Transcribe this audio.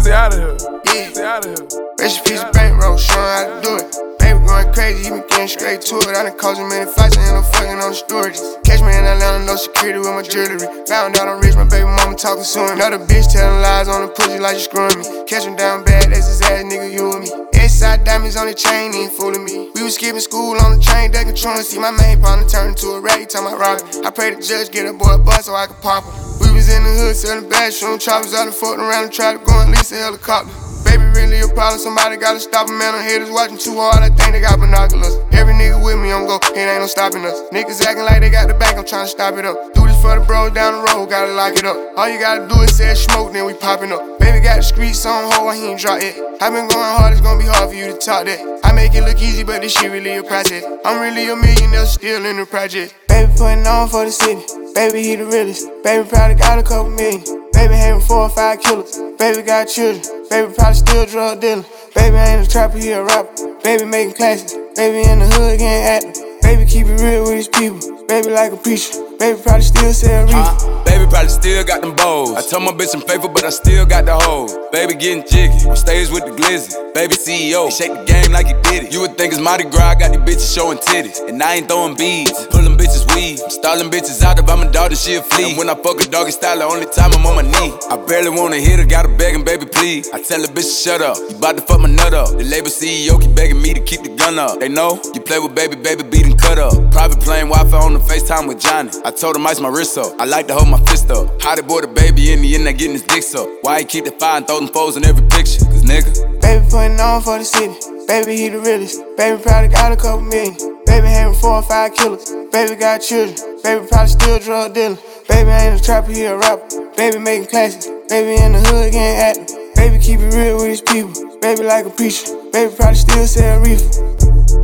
Easy out of here. Yeah. Easy out of here. Rest in peace, bankroll, showing how to do it. Baby going crazy, he been getting straight to it. I done caused him many fights, I ain't no fucking on the storage. Catch me in Atlanta, no security with my jewelry. Found out I'm rich, my baby mama talking soon. Another bitch telling lies on the pussy like you screwing me. Catch him down bad, that's his ass, nigga, you and me. S-side diamonds on the chain, he ain't fooling me. We was skipping school on the train, they controlling. See my main partner turn into a rat, he talking about robbing. I pray the judge get a boy a bus so I can pop him. We was in the hood selling bags, shooting choppers out and fucking around and tried to go and lease a helicopter. Baby really a problem, somebody gotta stop him, man. I'm haters watching too hard, I think they got binoculars. Every nigga with me, I'm go, it ain't no stopping us. Niggas acting like they got the bank, I'm trying to stop it up. Do this for the bros down the road, gotta lock it up. All you gotta do is say smoke, then we popping up. Baby got the streets on hold, he ain't drop it. I been going hard, it's gonna be hard for you to talk that. I make it look easy, but this shit really a process. I'm really a millionaire, still in the project. Baby putting on for the city, baby he the realest. Baby probably got a couple million. Baby having 4 or 5 killers. Baby got children. Baby probably still drug dealing. Baby ain't a trapper, he a rapper. Baby making classics. Baby in the hood getting active. Baby keep it real with his people. Baby like a preacher. Baby probably still sell reefer. Baby probably still got them bows. I told my bitch I'm faithful, but I still got the hoes. Baby getting jiggy, on stage with the glizzy. Baby CEO, he shake the game like he did it. You would think it's Mardi Gras, I got these bitches showing titties. And I ain't throwing beads, I'm pulling bitches weed. I'm stalling bitches out if I'm a dog, then she a flea. And when I fuck a doggy style, the only time I'm on my knee. I barely wanna hit her, gotta begging, baby, please. I tell the bitch to shut up, you bout to fuck my nut up. The label CEO keep begging me to keep the gun up. They know, you play with baby, baby beat and cut up. Private plane, Wi-Fi on the FaceTime with Johnny. I told him ice my wrist up, I like to hold my fist up. How they boy the baby in the end, they getting his dick up. Why he keep the fire and throw them foes in every picture? Cause nigga, baby putting on for the city. Baby he the realest. Baby probably got a couple million. Baby having 4 or 5 killers. Baby got children. Baby probably still drug dealing. Baby ain't a trapper, he a rapper. Baby making classics. Baby in the hood getting active. Baby keep it real with his people. Baby like a preacher. Baby probably still sell reefer.